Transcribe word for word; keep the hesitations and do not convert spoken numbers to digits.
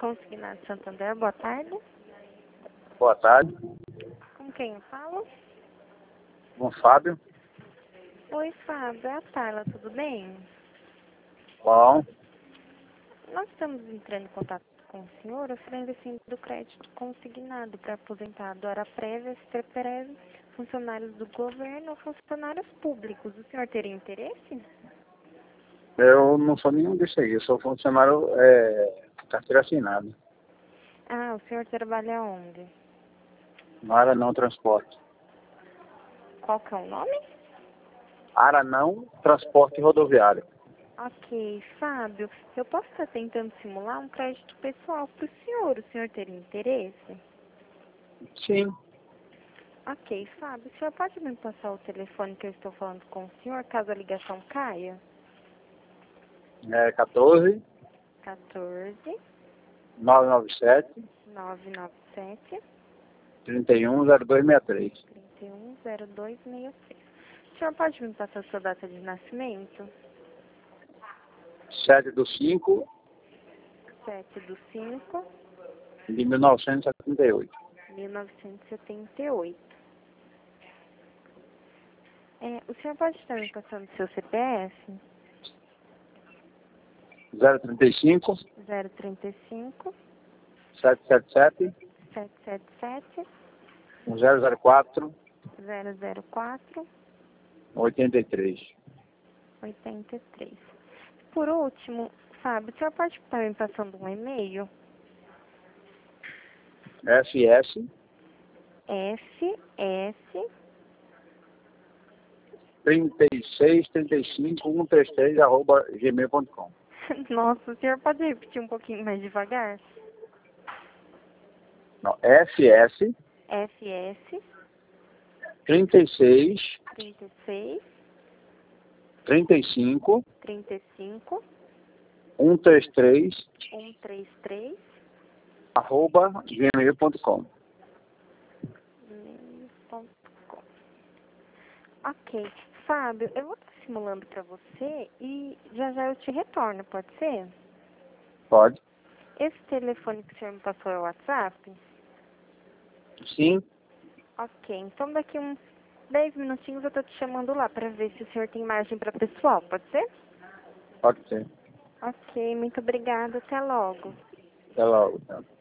Consignado Santander, boa tarde. Boa tarde. Com quem eu falo? Com o Fábio. Oi, Fábio, é a Tayla, tudo bem? Bom. Nós estamos entrando em contato com o senhor oferecendo do crédito consignado para aposentado, hora prévia, preferência, funcionários do governo ou funcionários públicos. O senhor teria interesse? Eu não sou nenhum disso aí. Eu sou funcionário é, carteira assinada. Ah, o senhor trabalha onde? Aranão Transporte. Qual que é o nome? Aranão Transporte Rodoviário. Ok, Fábio, eu posso estar tentando simular um crédito pessoal para o senhor. O senhor teria interesse? Sim. Ok, Fábio, o senhor pode me passar o telefone que eu estou falando com o senhor, caso a ligação caia? É quatorze, quatorze, novecentos e noventa e sete, novecentos e noventa e sete, trinta e um, zero dois sessenta e três. trinta e um, zero dois sessenta e seis. O senhor pode me passar a sua data de nascimento? sete do cinco sete do cinco de mil novecentos e setenta e oito. de mil novecentos e setenta e oito. É, o senhor pode estar me passando seu C P F? zero trinta e cinco, zero trinta e cinco, sete sete sete, sete sete sete, zero zero quatro, zero zero quatro, oitenta e três. oitenta e três. Por último, Fábio, o senhor pode estar me passando um e-mail? S S S S trinta e seis, trinta e cinco, cento e trinta e três, arroba gmail ponto com. Nossa, o senhor pode repetir um pouquinho mais devagar? Não, S S S S trinta e seis, trinta e seis, trinta e cinco, trinta e cinco, cento e trinta e três, cento e trinta e três, arroba gmail ponto com. gmail ponto com. Ok. Fábio, eu vou estar simulando para você e já já eu te retorno, pode ser? Pode? Esse telefone que o senhor me passou é o WhatsApp? Sim, Ok, então daqui uns dez minutinhos eu tô te chamando lá para ver se o senhor tem margem para pessoal, pode ser? pode ser. Ok, muito obrigada, até logo. Até logo. Tá?